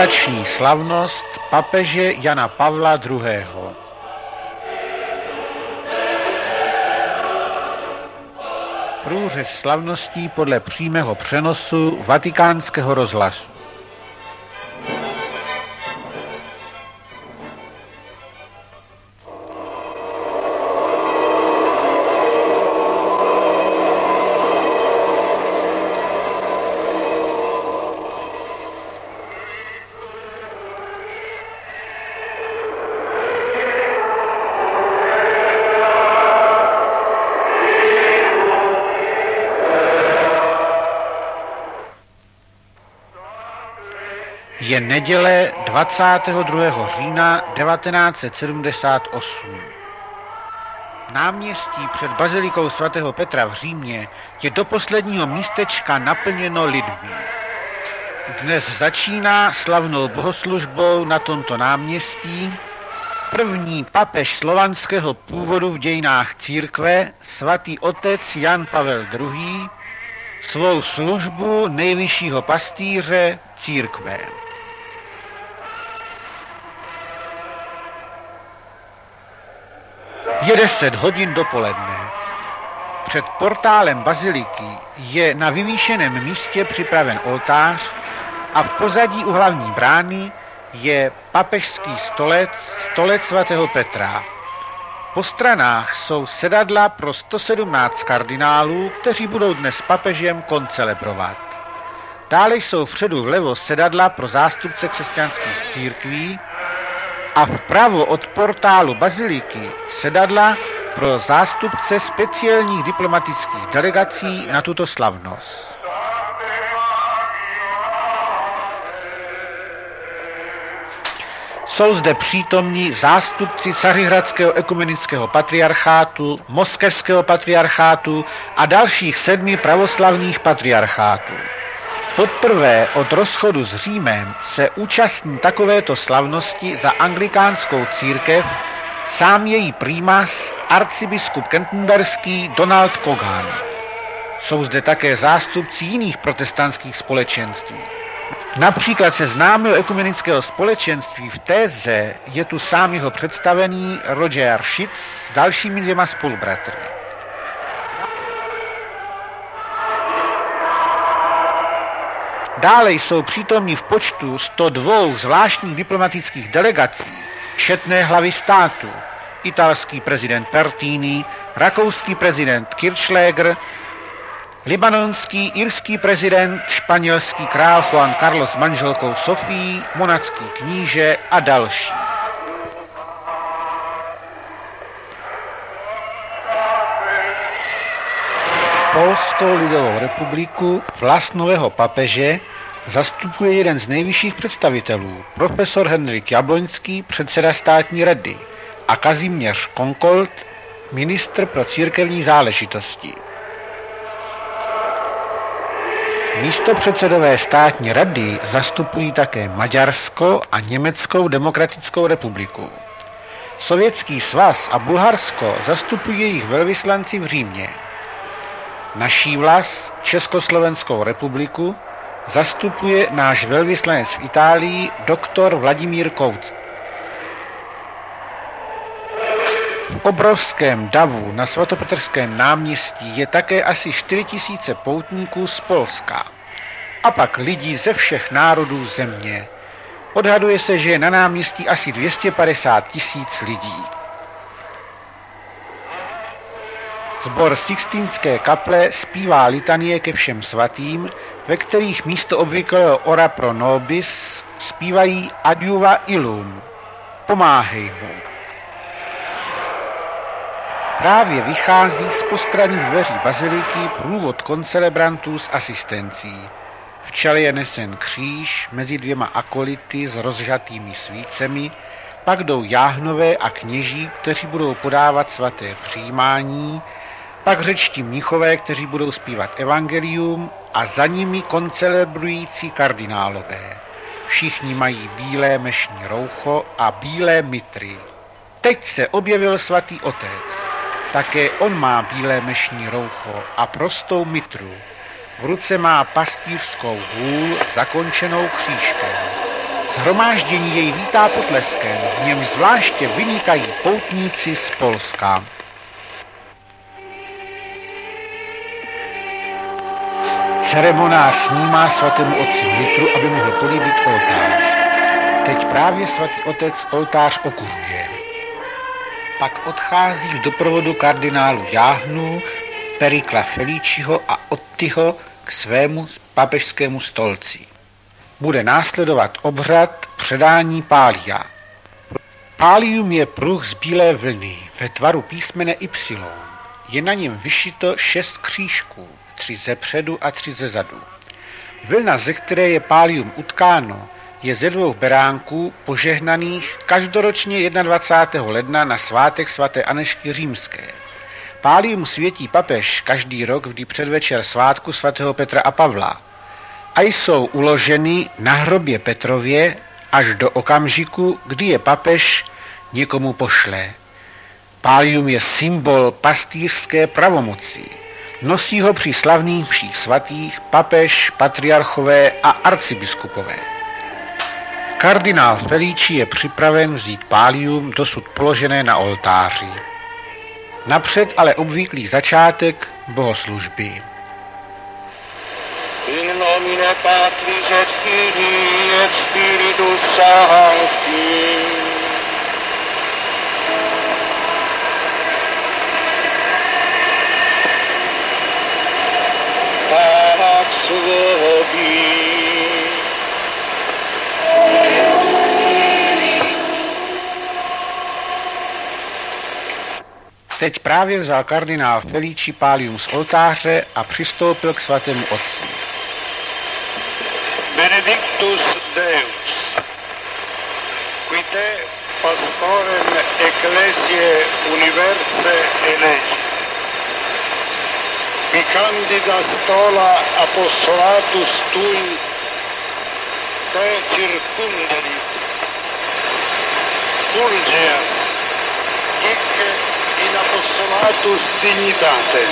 inaugurační slavnost papeže Jana Pavla II. Průřez slavností podle přímého přenosu Vatikánského rozhlasu. Je neděle 22. října 1978. Náměstí před bazilikou svatého Petra v Římě je do posledního místečka naplněno lidmi. Dnes začíná slavnou bohoslužbou na tomto náměstí první papež slovanského původu v dějinách církve, svatý otec Jan Pavel II., svou službu nejvyššího pastýře církve. Je 10 hodin dopoledne. Před portálem baziliky je na vyvýšeném místě připraven oltář a v pozadí u hlavní brány je papežský stolec svatého Petra. Po stranách jsou sedadla pro 117 kardinálů, kteří budou dnes s papežem koncelebrovat. Dále jsou vpředu vlevo sedadla pro zástupce křesťanských církví a vpravo od portálu baziliky sedadla pro zástupce speciálních diplomatických delegací na tuto slavnost. Jsou zde přítomní zástupci Cařihradského ekumenického patriarchátu, Moskevského patriarchátu a dalších 7 pravoslavných patriarchátů. Poprvé od rozchodu s Římem se účastní takovéto slavnosti za anglikánskou církev sám její primas, arcibiskup canterburyský Donald Cogan. Jsou zde také zástupci jiných protestantských společenství. Například ze známého ekumenického společenství v Téze je tu sám jeho představený Roger Schitt s dalšími 2 spolubratry. Dále jsou přítomní v počtu 102 zvláštních diplomatických delegací četné hlavy státu, italský prezident Pertini, rakouský prezident Kirchschläger, libanonský, irský prezident, španělský král Juan Carlos s manželkou Sofií, monacký kníže a další. Polskou lidovou republiku, vlast nového papeže, zastupuje jeden z nejvyšších představitelů, profesor Henryk Jabloňský, předseda státní rady, a Kazimierz Konkold, ministr pro církevní záležitosti. Místopředsedové státní rady zastupují také Maďarsko a Německou demokratickou republiku. Sovětský svaz a Bulharsko zastupují jejich velvyslanci v Římě. Naší vlast, Československou republiku, zastupuje náš velvyslanec v Itálii doktor Vladimír Kouc. V obrovském davu na svatopetrském náměstí je také asi 4 000 poutníků z Polska a pak lidí ze všech národů země. Odhaduje se, že je na náměstí asi 250 000 lidí. Sbor Sixtínské kaple zpívá litanie ke všem svatým, ve kterých místo obvyklého ora pro nobis zpívají Adiuva illum, pomáhej mu. Právě vychází z postranních dveří baziliky průvod koncelebrantů s asistencí. V čele je nesen kříž mezi 2 akolity s rozžatými svícemi, pak jdou jáhnové a kněží, kteří budou podávat svaté přijímání, pak řečtí mnichové, kteří budou zpívat evangelium a za nimi koncelebrující kardinálové. Všichni mají bílé mešní roucho a bílé mitry. Teď se objevil svatý otec. Také on má bílé mešní roucho a prostou mitru. V ruce má pastýřskou hůl zakončenou křížkem. Shromáždění jej vítá potleskem, v něm zvláště vynikají poutníci z Polska. Ceremonář snímá svatému otci mitru, aby mohl políbit oltář. Teď právě svatý otec oltář okuřuje. Pak odchází v doprovodu kardinálu Jáhnu, Perikla Feliciho a Ottiho k svému papežskému stolci. Bude následovat obřad předání pália. Pálium je pruh z bílé vlny ve tvaru písmene Y. Je na něm vyšito 6 křížků, 3 zepředu a 3 zezadu. Vlna, ze které je pálium utkáno, je ze 2 beránků požehnaných každoročně 21. ledna na svátek svaté Anežky Římské. Pálium světí papež každý rok vždy předvečer svátku svatého Petra a Pavla a jsou uloženy na hrobě Petrově až do okamžiku, kdy je papež někomu pošle. Pálium je symbol pastýřské pravomoci. Nosí ho při slavných mších svatých papež, patriarchové a arcibiskupové. Kardinál Felici je připraven vzít pálium dosud položené na oltáři. Napřed ale obvyklý začátek bohoslužby. In nomine Patris et Filii et Spiritus Sancti. Pax vobis. Teď právě vzal kardinál Felici pálium z oltáře a přistoupil k svatému otci. Benedictus Deus, qui te pastorem ecclesiae universae elegi, qui candida stola apostolatus tui te circunderit, fulgeas, hic in apostolatus dignitate.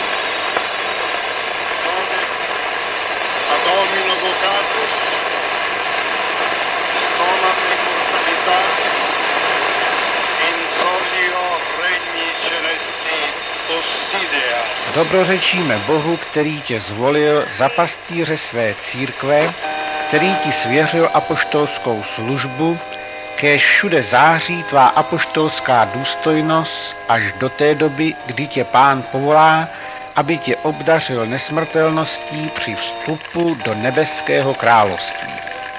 Ad homino vocatus, stolam immortalitatis, in solio regni celesti possideas. Dobrořečíme Bohu, který tě zvolil za pastýře své církve, který ti svěřil apoštolskou službu, kéž všude září tvá apoštolská důstojnost až do té doby, kdy tě Pán povolá, aby tě obdařil nesmrtelností při vstupu do nebeského království.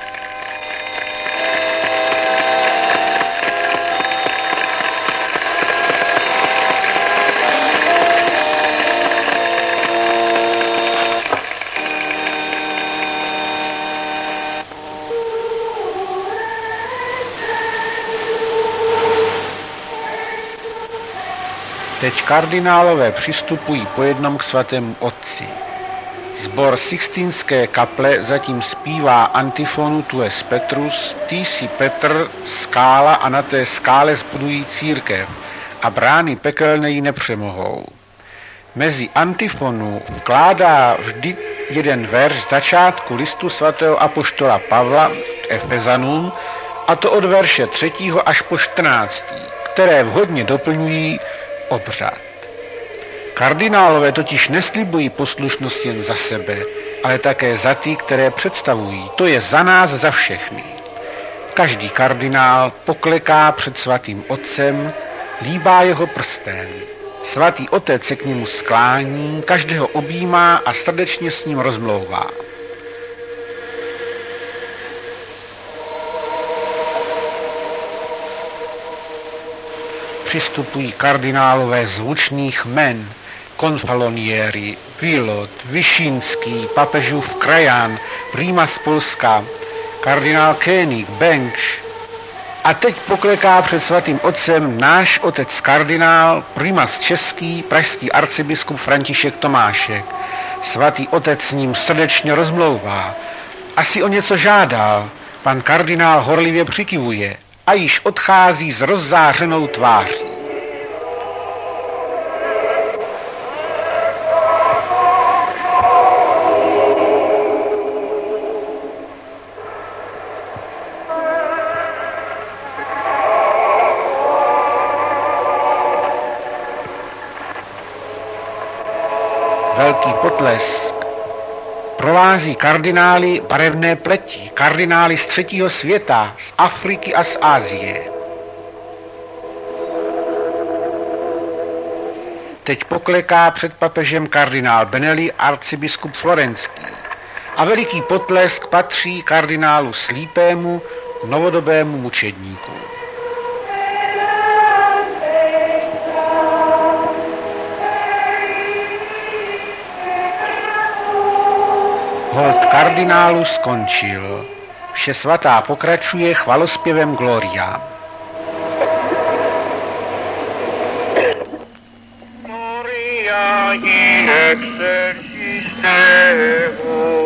Teď kardinálové přistupují po jednom k svatému otci. Sbor Sixtinské kaple zatím zpívá antifonu Tu es Petrus, ty jsi Petr, skála a na té skále zbudují církev a brány pekelné ji nepřemohou. Mezi antifonu vkládá vždy jeden verš z začátku listu svatého apoštola Pavla Efezanům, a to od verše 3. až po 14., které vhodně doplňují obřad. Kardinálové totiž neslibují poslušnost jen za sebe, ale také za ty, které představují. To je za nás, za všechny. Každý kardinál pokleká před svatým otcem, líbá jeho prstem. Svatý otec se k němu sklání, každého objímá a srdečně s ním rozmlouvá. Přistupují kardinálové zvučných jmen, Konfalonieri, Vilot, Vyšínský, papežův krajan, Prima z Polska, kardinál Koenig, Bengš. A teď pokleká před svatým otcem náš otec kardinál, primas český, pražský arcibiskup František Tomášek. Svatý otec s ním srdečně rozmlouvá. Asi o něco žádal, pan kardinál horlivě přikivuje a již odchází s rozzářenou tváří. veliký potlesk provází kardinály barevné pleti, kardinály z třetího světa, z Afriky a z Asie. Teď pokleká před papežem kardinál Benelli, arcibiskup florenský. A veliký potlesk patří kardinálu Slípému, novodobému mučedníku. Hold kardinálu skončil. Vše svatá pokračuje chvalospěvem Gloria. Gloria in excelsis Deo.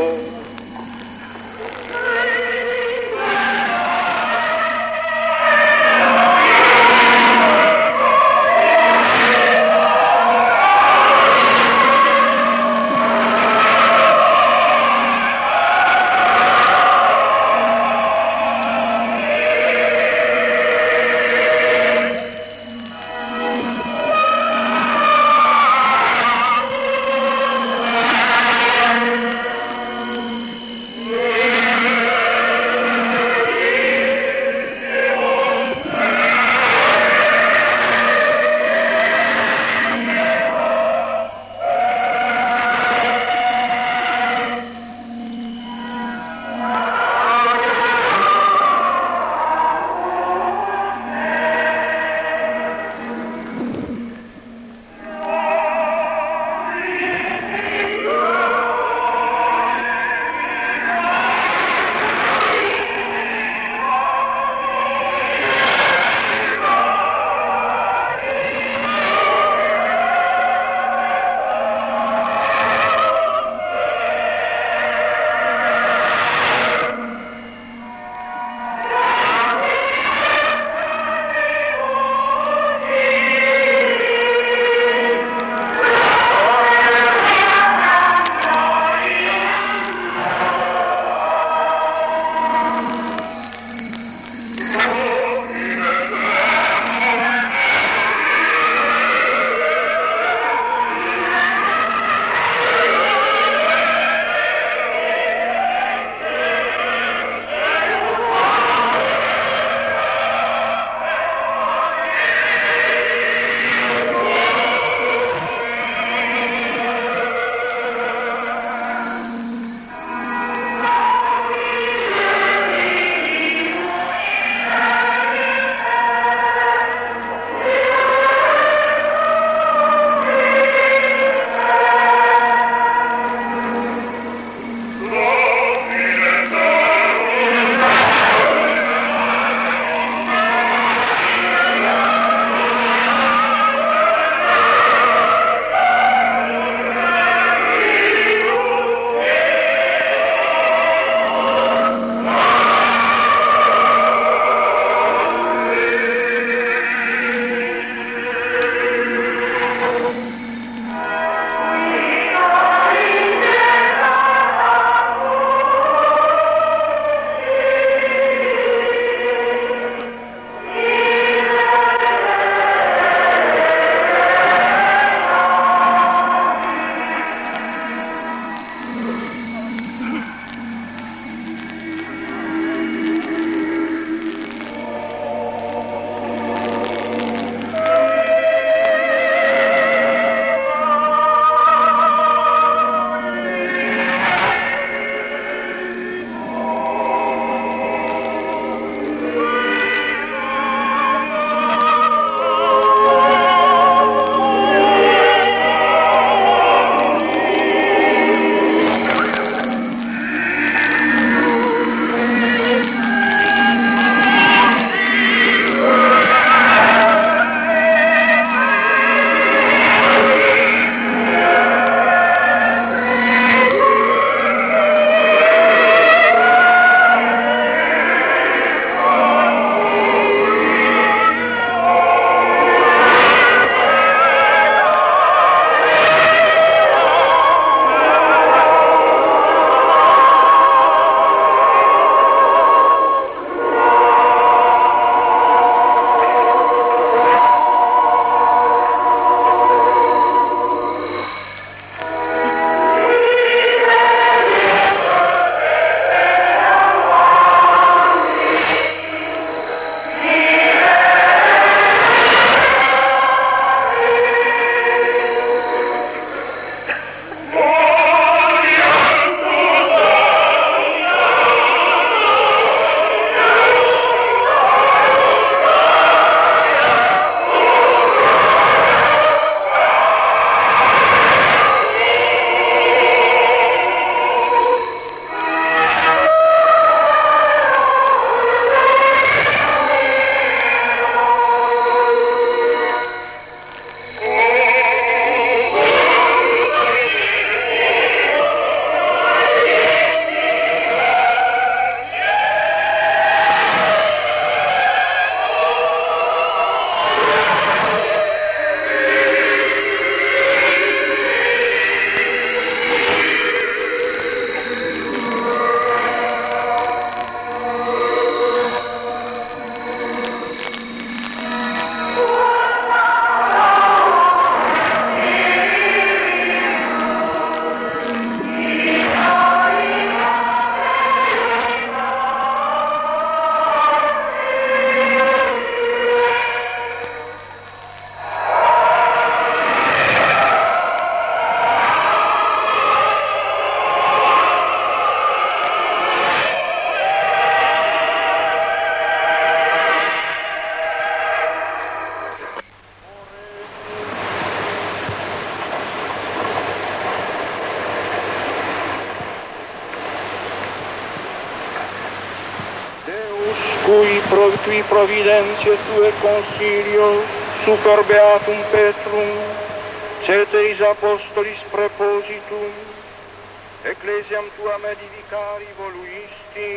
tui providentiae tue consilio super beatum Petrum, ceteris apostolis prepositum, ecclesiam tuam edificari voluisti,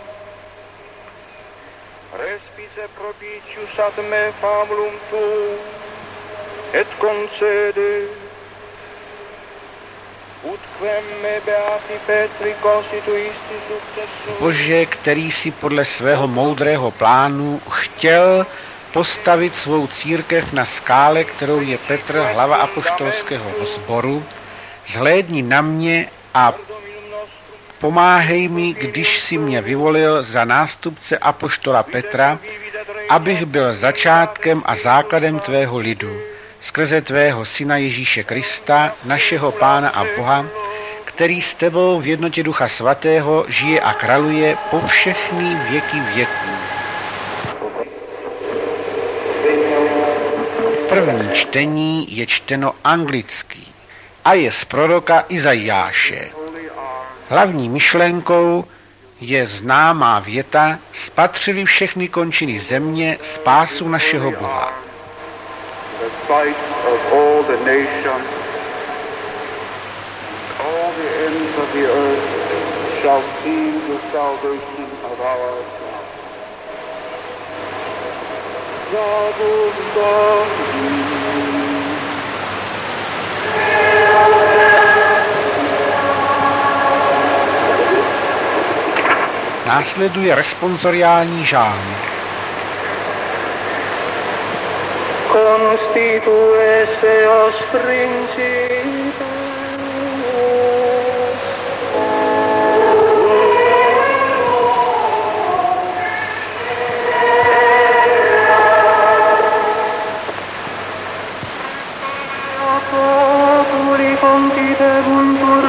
respice propitius ad me famulum tuum, et concede, utquem me beati Petri constituisti successor. Bože, který si podle svého moudrého plánu chtěl postavit svou církev na skále, kterou je Petr, hlava apoštolského sboru, zhlédni na mě a pomáhej mi, když si mě vyvolil za nástupce apoštola Petra, abych byl začátkem a základem tvého lidu, skrze tvého syna Ježíše Krista, našeho Pána a Boha, který s tebou v jednotě Ducha Svatého žije a králuje po všechny věky věků. První čtení je čteno anglicky a je z proroka Izajáše. Hlavní myšlenkou je známá věta: spatřili všechny končiny země spásu našeho Boha. Následuje responsoriální žánr. Constitue seos principes, populi contiteguntur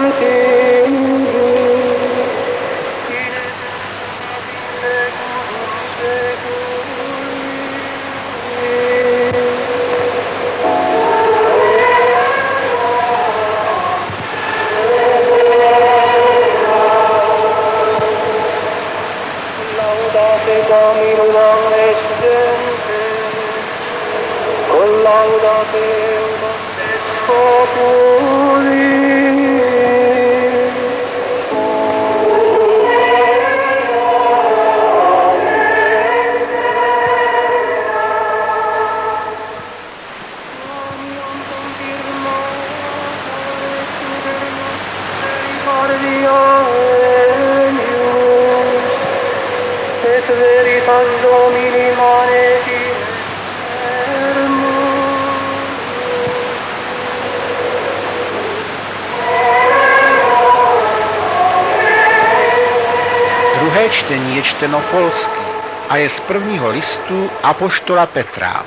Druhé čtení je čteno polsky a je z prvního listu apoštola Petra.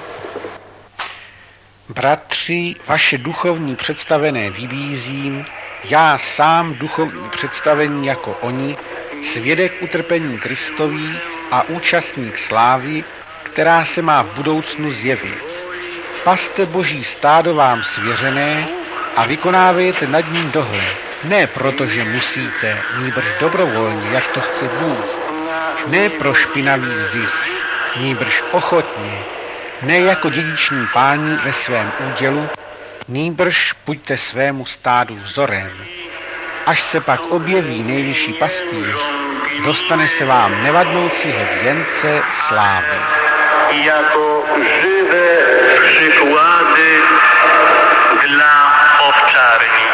Bratři, vaše duchovní představené vybízím, já sám duchovní představení jako oni, svědek utrpení Kristových a účastník slávy, která se má v budoucnu zjevit. Paste boží stádo vám svěřené a vykonávejte nad ním dohled. Ne proto, že musíte, nýbrž dobrovolně, jak to chce Bůh. Ne pro špinavý zisk, nýbrž ochotně. Ne jako dědiční páni ve svém údělu, nýbrž buďte svému stádu vzorem. Až se pak objeví nejvyšší pastýř, dostane se vám nevadnoucího věnce slávy. Jako żywe przykłady dla owczarni.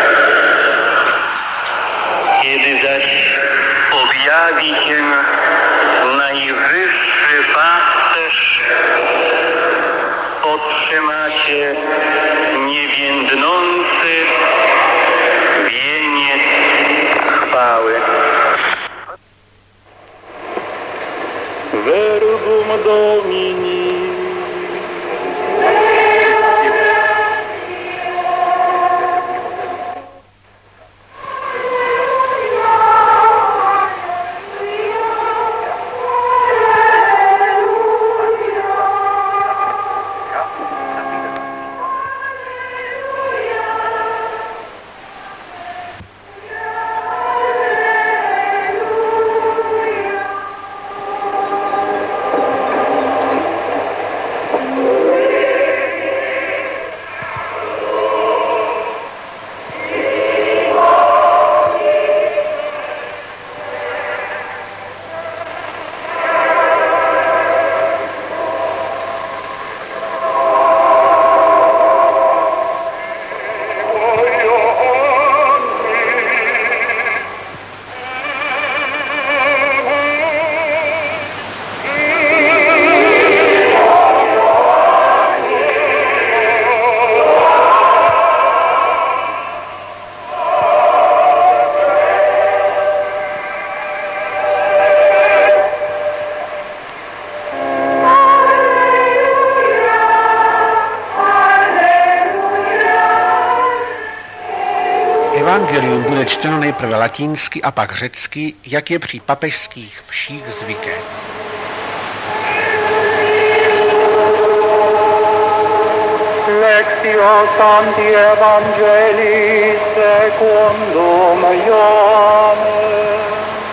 Kiedy zaś objawi się najwyższy pasterz, otrzymacie niewiędnący wieniec chwały. Verbum Domini. Evangelium bude čteno nejprve latinsky a pak řecky, jak je při papežských mších zvykem. Lectio Sancti Evangelii secundum Ioannem.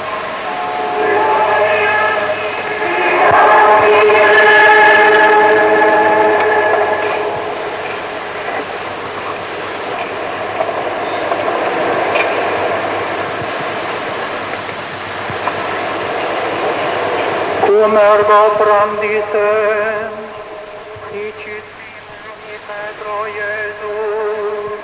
Cum ergo brandisem, dicit Simoni Petro Iesus,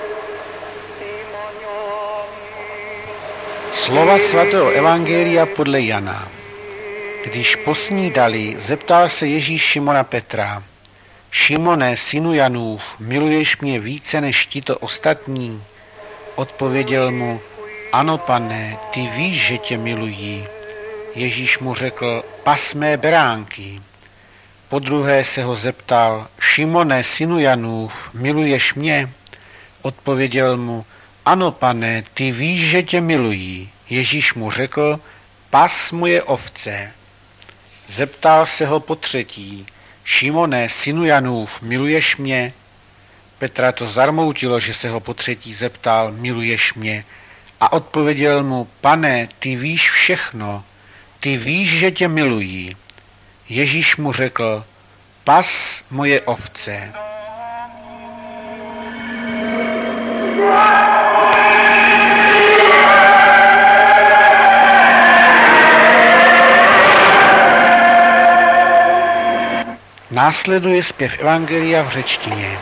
Simonioni. Slova svatého Evangelia podle Jana. Když posnídali, zeptal se Ježíš Šimona Petra: Šimone, synu Janův, miluješ mě více než tito ostatní? Odpověděl mu: Ano, Pane, ty víš, že tě miluji. Ježíš mu řekl: Pas mé beránky. Podruhé se ho zeptal: Šimone, synu Janův, miluješ mě? Odpověděl mu: Ano, Pane, ty víš, že tě miluji. Ježíš mu řekl: Pas moje ovce. Zeptal se ho potřetí: Šimone, synu Janův, miluješ mě? Petra to zarmoutilo, že se ho potřetí zeptal: Miluješ mě? A odpověděl mu: Pane, ty víš všechno. Ty víš, že tě miluji. Ježíš mu řekl: Pas moje ovce. Následuje zpěv Evangelia v řečtině.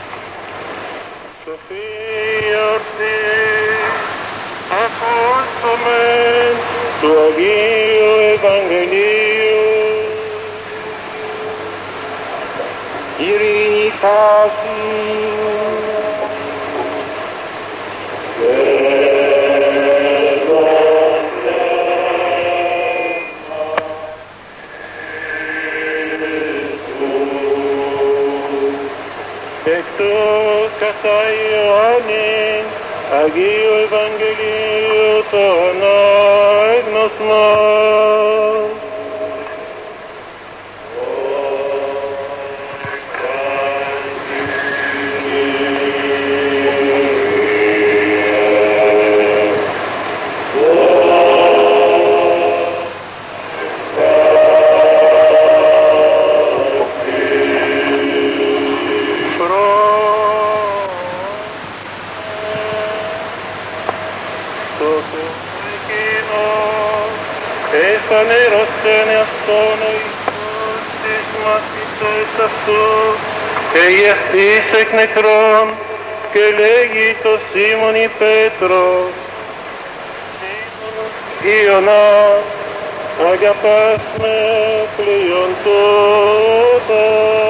Textus casai Ioannin, agio Evangelio tona egnos mas. Και εχθείς εκ νεκρών και λέγει το Σίμωνι Πέτρο: Σίμωνος Ιωνά, αγαπάς με πλέον τούτα?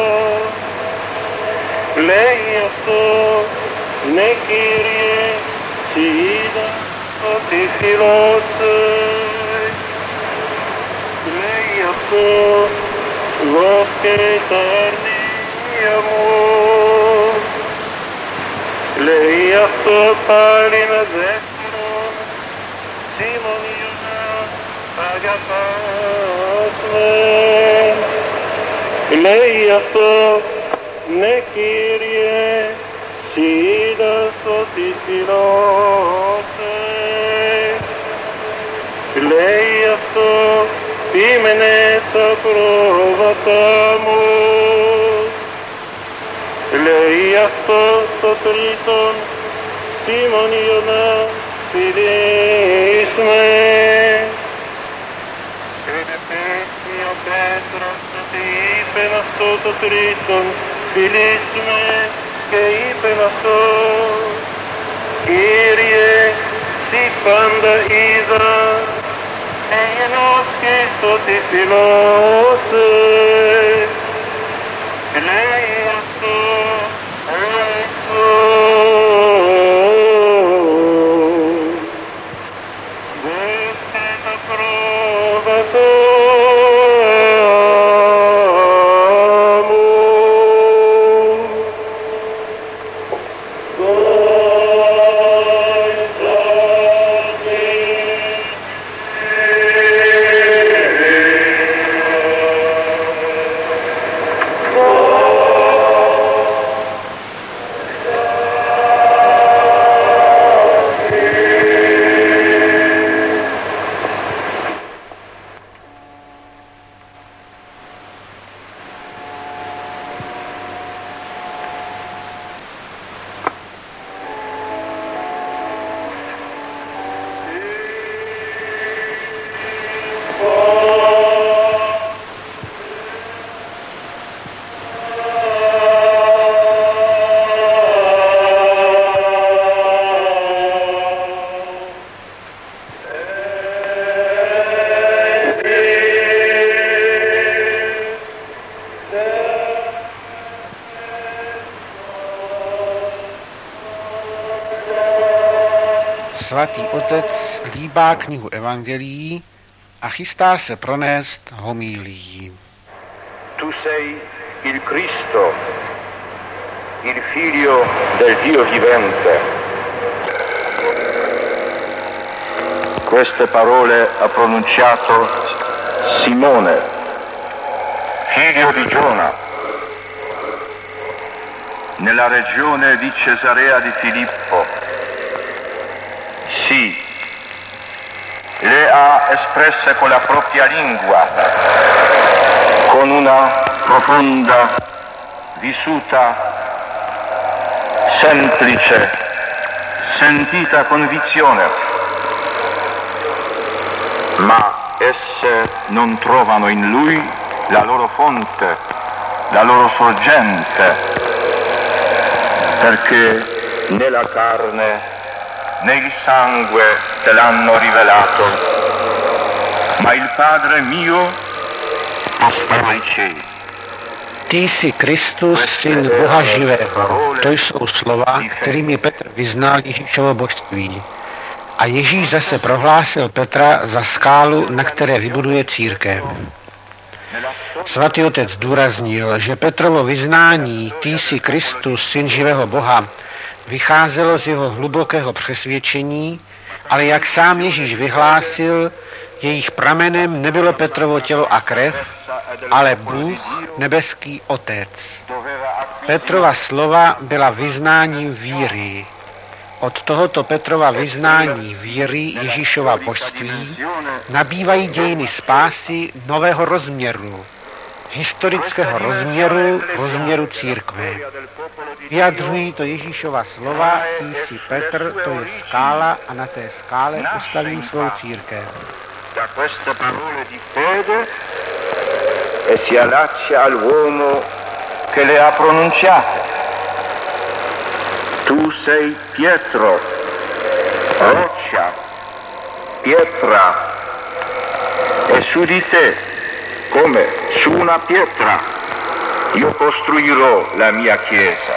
Λέει αυτό: Ναι, Κύριε, σοι είδα ότι φιλώσες. Λέει αυτό: δώστε τα αρνία μου. Λέει αυτό πάλι με δεύτερον: Σίμων Ιωνά, αγαπάς με? Λέει αυτό: Ναι, Κύριε, σοι είδας ότι φιλώσες. Λέει αυτό: Σήμαινε τα πρόβατα μου. Λέει αυτό στο τρίτον: Σίμων Ιωνά, φιλείς με? Ενεπέστη ο Πέτρος ότι είπεν αυτό το τρίτον: φιλείς με? Και είπεν αυτό: Κύριε, σοι πάντα είδα, εγενός και στο τι φιλώσες. Λέει αυτό: δώστε τα πρόβατα μου. Δώστε Svatý otec líbá knihu evangelií a chystá se pronést homílii. Tu sei il Cristo, il figlio del Dio vivente. Queste parole ha pronunciato Simone, figlio di Giona, nella regione di Cesarea di Filippo. Sì, le ha espresse con la propria lingua, con una profonda, vissuta, semplice, sentita convinzione. Ma esse non trovano in lui la loro fonte, la loro sorgente, perché né la carne né il sangue te l'hanno rivelato, ma il Padre mio che sta nei cieli. Ty jsi Kristus, syn Boha živého. To jsou slova, kterými Petr vyznal Ježíšovo božství. A Ježíš zase prohlásil Petra za skálu, na které vybuduje církev. Svatý otec zdůraznil, že Petrovo vyznání Ty jsi Kristus, syn živého Boha, vycházelo z jeho hlubokého přesvědčení, ale jak sám Ježíš vyhlásil, jejich pramenem nebylo Petrovo tělo a krev, ale Bůh, nebeský Otec. Petrova slova byla vyznáním víry. Od tohoto Petrova vyznání víry Ježíšova božství nabývají dějiny spásy nového rozměru, historického rozměru církve. Vyjadřují to Ježíšova slova, Ty jsi Petr, to je skála a na té skále postavím svou církev. Da queste parole di fede e si allaccia all'uomo che le ha pronunciate. Tu sei Pietro, roccia, pietra, e su di te, come su una pietra, io costruirò la mia chiesa.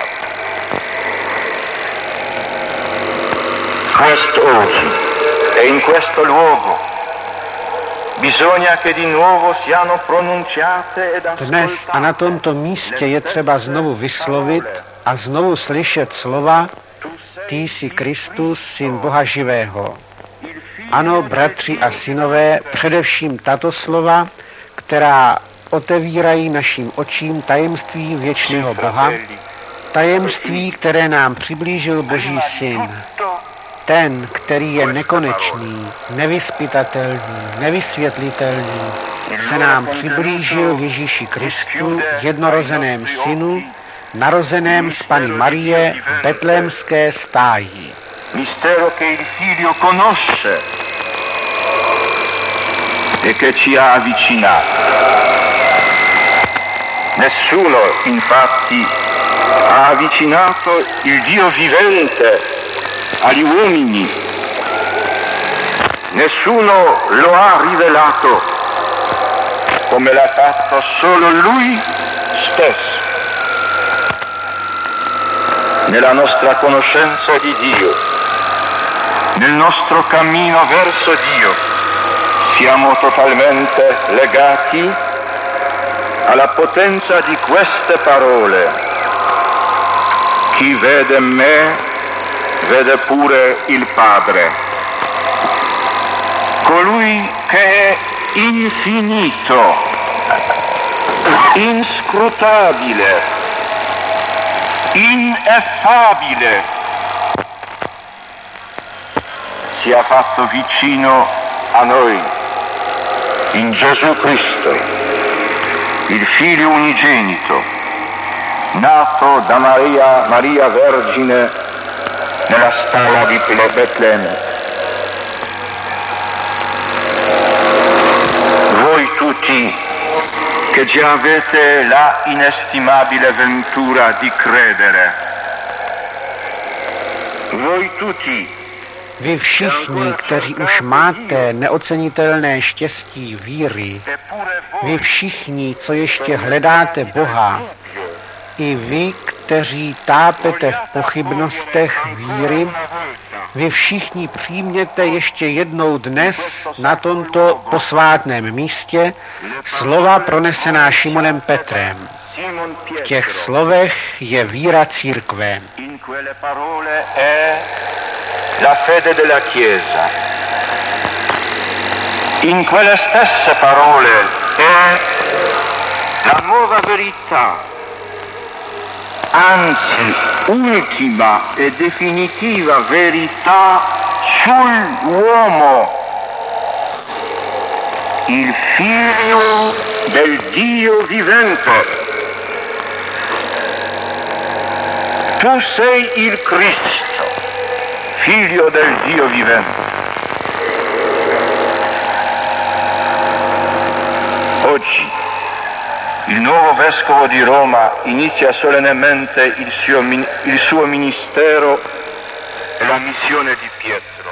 Quest'oggi e in questo luogo bisogna che di nuovo siano pronunciate ed ascoltate. Dnes a na tomto místě je třeba znovu vyslovit a znovu slyšet slova Ty jsi Kristus, syn Boha živého. Ano, bratři a synové, především tato slova, která otevírají našim očím tajemství věčného Boha, tajemství, které nám přiblížil Boží syn. Ten, který je nekonečný, nevyzpytatelný, nevysvětlitelný, se nám přiblížil v Ježíši Kristu, jednorozeném synu, narozeném z Panny Marie v betlémské stáji. Mistero che il Figlio conosce e che ci ha avvicinati. Nessuno, infatti, ha avvicinato il Dio vivente agli uomini. Nessuno lo ha rivelato come l'ha fatto solo Lui stesso. Nella nostra conoscenza di Dio, nel nostro cammino verso Dio, siamo totalmente legati alla potenza di queste parole. Chi vede me, vede pure il Padre. Colui che è infinito, inscrutabile, ineffabile, si è fatto vicino a noi in Gesù Cristo, il Figlio unigenito, nato da Maria Vergine nella stalla di Betlemme. Voi tutti che già avete la inestimabile ventura di credere. Voi tutti. Vy všichni, kteří už máte neocenitelné štěstí víry, vy všichni, co ještě hledáte Boha, i vy, kteří tápete v pochybnostech víry, Vy všichni přijměte ještě jednou dnes na tomto posvátném místě slova pronesená Šimonem Petrem. V těch slovech je víra církve. In quelle parole è la fede della Chiesa. In quelle stesse parole è la nuova verità, anzi ultima e definitiva verità sull'uomo, il figlio del Dio vivente. Tu sei il Cristo, figlio del Dio vivente. Oggi il nuovo vescovo di Roma inizia solennemente il suo ministero e la missione di Pietro.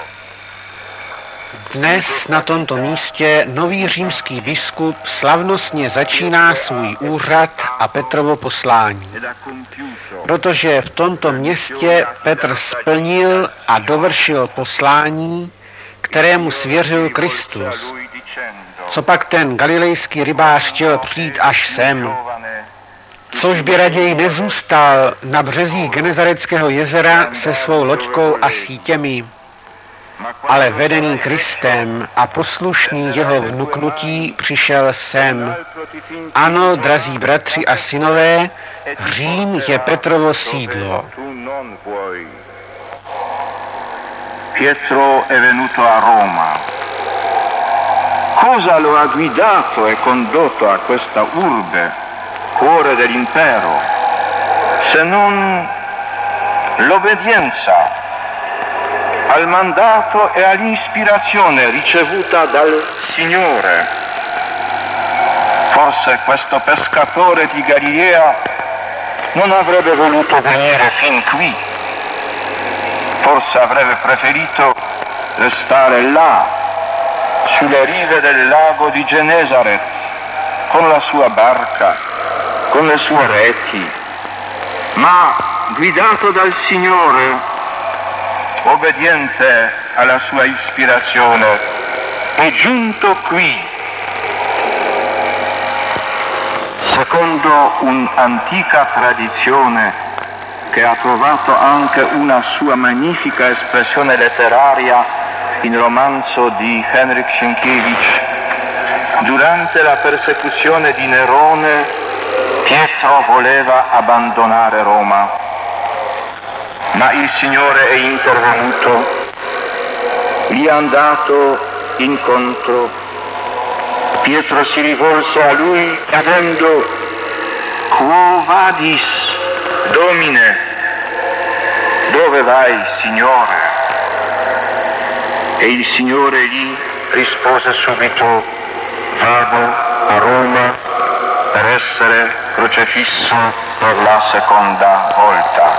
Dnes na tomto místě nový římský biskup slavnostně začíná svůj úřad a Petrovo poslání. Protože v tomto městě Petr splnil a dovršil poslání, kterému svěřil Kristus. Copak ten galilejský rybář chtěl přijít až sem, což by raději nezůstal na březích Genezareckého jezera se svou loďkou a sítěmi, ale vedený Kristem a poslušný jeho vnuknutí přišel sem. Ano, drazí bratři a synové, Řím je Petrovo sídlo. Pietro è venuto a Roma. Cosa lo ha guidato e condotto a questa urbe, cuore dell'impero, se non l'obbedienza al mandato e all'ispirazione ricevuta dal Signore? Forse questo pescatore di Galilea non avrebbe voluto venire fin qui, forse avrebbe preferito restare là, sulle rive del lago di Genesaret, con la sua barca, con le sue reti, ma guidato dal Signore, obbediente alla sua ispirazione, è giunto qui. Secondo un'antica tradizione che ha trovato anche una sua magnifica espressione letteraria in romanzo di Henryk Sienkiewicz, durante la persecuzione di Nerone, Pietro voleva abbandonare Roma, ma il Signore è intervenuto, gli è andato incontro. Pietro si rivolse a lui chiedendo: Quo vadis, Domine? Dove vai, Signore? E il Signore gli rispose subito: vado a Roma per essere crocifisso per la seconda volta.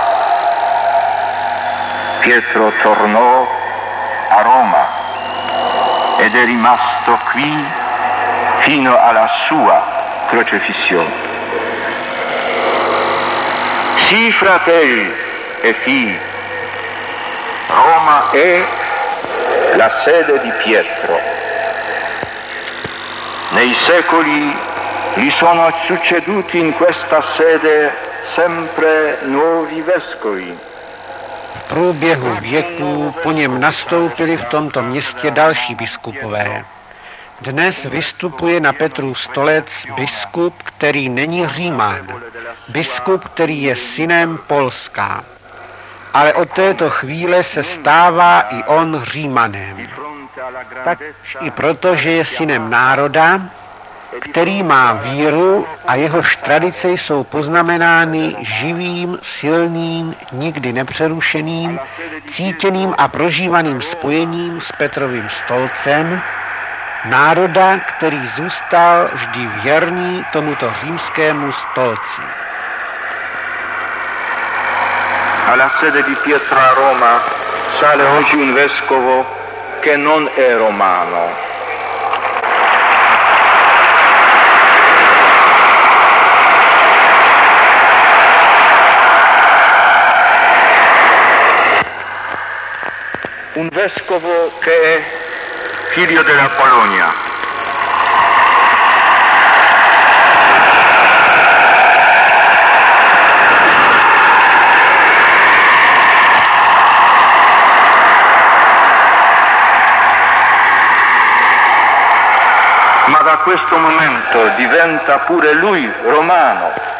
Pietro tornò a Roma ed è rimasto qui fino alla sua crocifissione. Sì, fratelli e figli, Roma è la sede di Pietro. Nei secoli gli sono succeduti in questa sede sempre nuovi vescovi. V průběhu věků po něm nastoupili v tomto městě další biskupové. Dnes vystupuje na Petrův stolec biskup, který není Říman, biskup, který je synem Polska. Ale od této chvíle se stává i on Římanem. Tak i proto, že je synem národa, který má víru a jehož tradice jsou poznamenány živým, silným, nikdy nepřerušeným, cítěným a prožívaným spojením s Petrovým stolcem, národa, který zůstal vždy věrný tomuto římskému stolci. Alla sede di Pietro a Roma sale oggi un vescovo che non è romano. un vescovo che è figlio della Polonia. Ma da questo momento diventa pure lui romano.